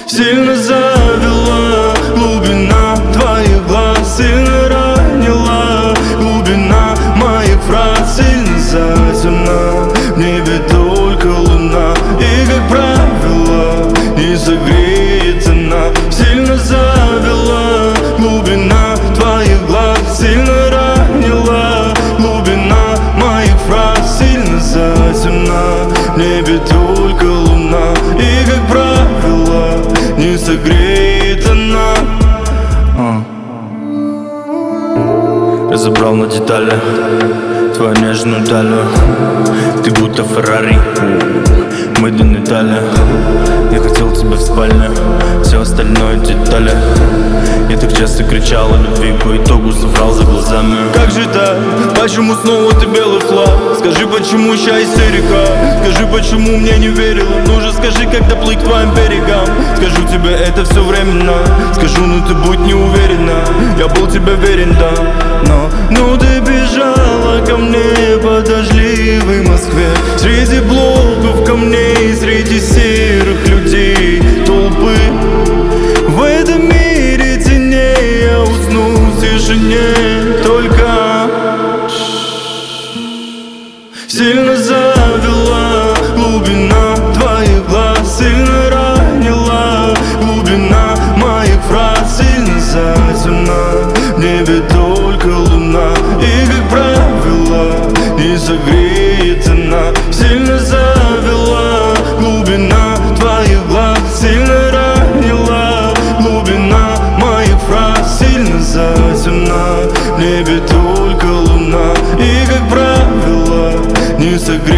Сильно завела глубина твоих глаз, сильно ранила глубина моих фраз, сильно затемна в небе только луна, и, как правило, не согреет она. Сильно завела глубина твоих глаз, сильно ранила глубина моих фраз, сильно затемна в небе только луна, и, как правило, не согреет она. Разобрал на детали твою нежную талию. Ты будто Феррари, made in Italia. Я хотел тебя в спальне, все остальное детали. Я так часто кричал о любви, по итогу соврал за глазами. Как же так? Почему снова ты белый флаг? Скажи, почему ща истерика? Скажи, почему мне не верила? Ну же скажи, как доплыть к твоим берегам. Скажу тебе, это все временно. Скажу, но ты будь не уверена. Я был тебе верен, да. Но ты бежала ко мне по дождливой Москве, среди блоков камней, среди серых людей, толпы. В этом мире теней я усну в тишине, только сильно завела глубина твоих глаз, сильно ранила глубина моих фраз, сильно затемна в небе только луна, и, как правило, не согреет она. Сильно завела глубина твоих глаз, сильно ранила глубина моих фраз, сильно затемна в небе только луна, и, как правило, не согреет.